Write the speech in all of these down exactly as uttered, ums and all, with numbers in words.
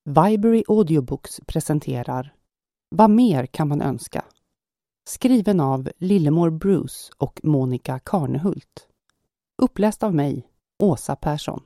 Viberry Audiobooks presenterar Vad mer kan man önska? Skriven av Lillemor Bruce och Monica Karnehult. Uppläst av mig, Åsa Persson.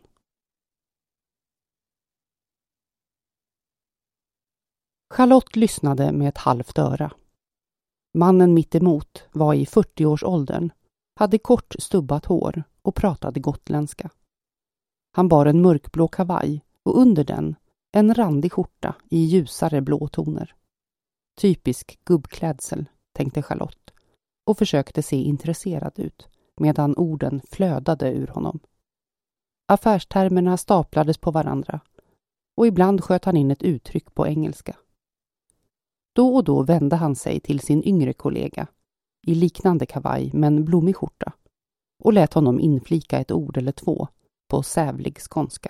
Charlotte lyssnade med ett halvt öra. Mannen mitt emot var i fyrtioårsåldern, hade kort stubbat hår och pratade gotländska. Han bar en mörkblå kavaj och under den en randig skjorta i ljusare blå toner. Typisk gubbklädsel, tänkte Charlotte och försökte se intresserad ut medan orden flödade ur honom. Affärstermerna staplades på varandra och ibland sköt han in ett uttryck på engelska. Då och då vände han sig till sin yngre kollega i liknande kavaj men blommig skjorta och lät honom inflika ett ord eller två på sävlig skånska.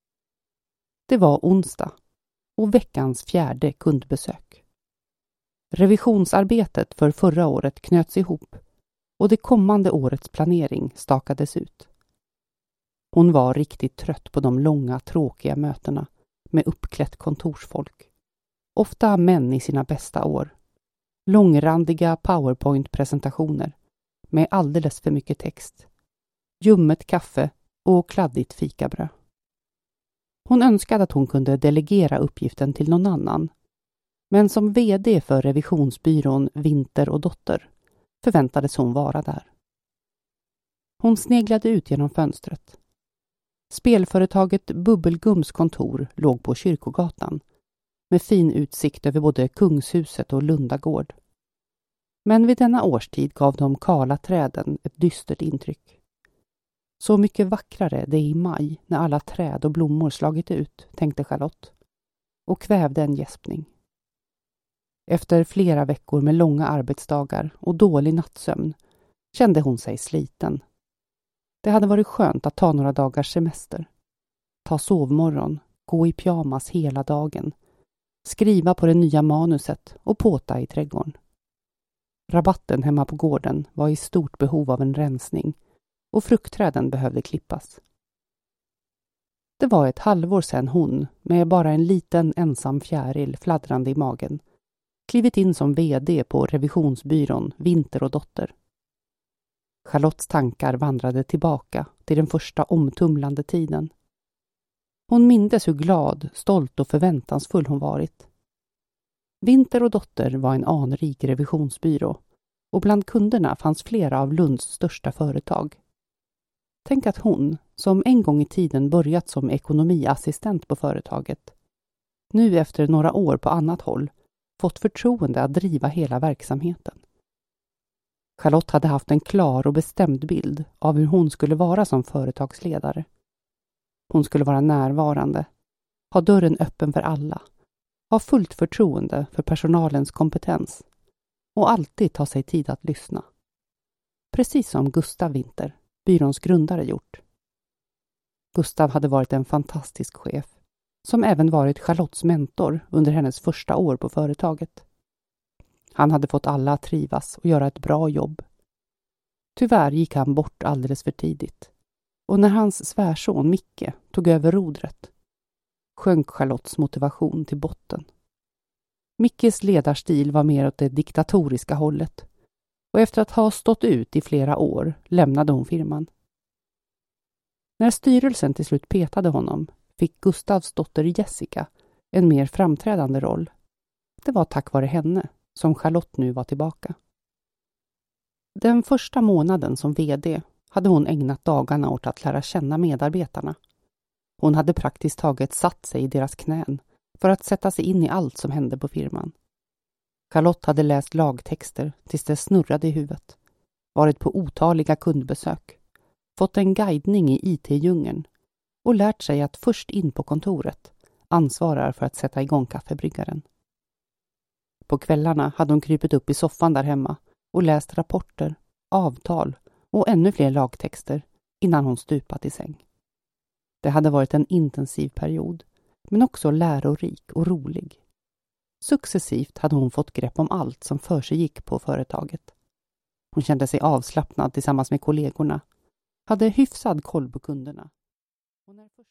Det var onsdag och veckans fjärde kundbesök. Revisionsarbetet för förra året knöts ihop och det kommande årets planering stakades ut. Hon var riktigt trött på de långa, tråkiga mötena med uppklätt kontorsfolk. Ofta män i sina bästa år. Långrandiga PowerPoint-presentationer med alldeles för mycket text. Ljummet kaffe och kladdigt fikabröd. Hon önskade att hon kunde delegera uppgiften till någon annan. Men som vd för revisionsbyrån Winter och Dotter förväntades hon vara där. Hon sneglade ut genom fönstret. Spelföretaget Bubbelgums kontor låg på Kyrkogatan med fin utsikt över både Kungshuset och Lundagård. Men vid denna årstid gav de kala träden ett dystert intryck. Så mycket vackrare det är i maj när alla träd och blommor slagit ut, tänkte Charlotte och kvävde en gäspning. Efter flera veckor med långa arbetsdagar och dålig nattsömn kände hon sig sliten. Det hade varit skönt att ta några dagars semester. Ta sovmorgon, gå i pyjamas hela dagen, skriva på det nya manuset och påta i trädgården. Rabatten hemma på gården var i stort behov av en rensning och fruktträden behövde klippas. Det var ett halvår sedan hon, med bara en liten ensam fjäril fladdrande i magen, klivit in som vd på revisionsbyrån Winter och Dotter. Charlottes tankar vandrade tillbaka till den första omtumlande tiden. Hon mindes hur glad, stolt och förväntansfull hon varit. Winter och Dotter var en anrik revisionsbyrå och bland kunderna fanns flera av Lunds största företag. Tänk att hon, som en gång i tiden börjat som ekonomiassistent på företaget, nu efter några år på annat håll fått förtroende att driva hela verksamheten. Charlotte hade haft en klar och bestämd bild av hur hon skulle vara som företagsledare. Hon skulle vara närvarande, ha dörren öppen för alla, ha fullt förtroende för personalens kompetens och alltid ta sig tid att lyssna. Precis som Gustav Winter, byråns grundare, gjort. Gustav hade varit en fantastisk chef som även varit Charlottes mentor under hennes första år på företaget. Han hade fått alla att trivas och göra ett bra jobb. Tyvärr gick han bort alldeles för tidigt och när hans svärson Micke tog över rodret sjönk Charlottes motivation till botten. Mickes ledarstil var mer åt det diktatoriska hållet och efter att ha stått ut i flera år lämnade hon firman. När styrelsen till slut petade honom fick Gustavs dotter Jessica en mer framträdande roll. Det var tack vare henne som Charlotte nu var tillbaka. Den första månaden som vd hade hon ägnat dagarna åt att lära känna medarbetarna. Hon hade praktiskt taget satt sig i deras knän för att sätta sig in i allt som hände på firman. Charlotte hade läst lagtexter tills det snurrade i huvudet, varit på otaliga kundbesök, fått en guidning i I T-djungeln och lärt sig att först in på kontoret ansvarar för att sätta igång kaffebryggaren. På kvällarna hade hon krypit upp i soffan där hemma och läst rapporter, avtal och ännu fler lagtexter innan hon stupat i säng. Det hade varit en intensiv period, men också lärorik och rolig. Successivt hade hon fått grepp om allt som för sig gick på företaget. Hon kände sig avslappnad tillsammans med kollegorna, hade hyfsad koll på kunderna. Och när första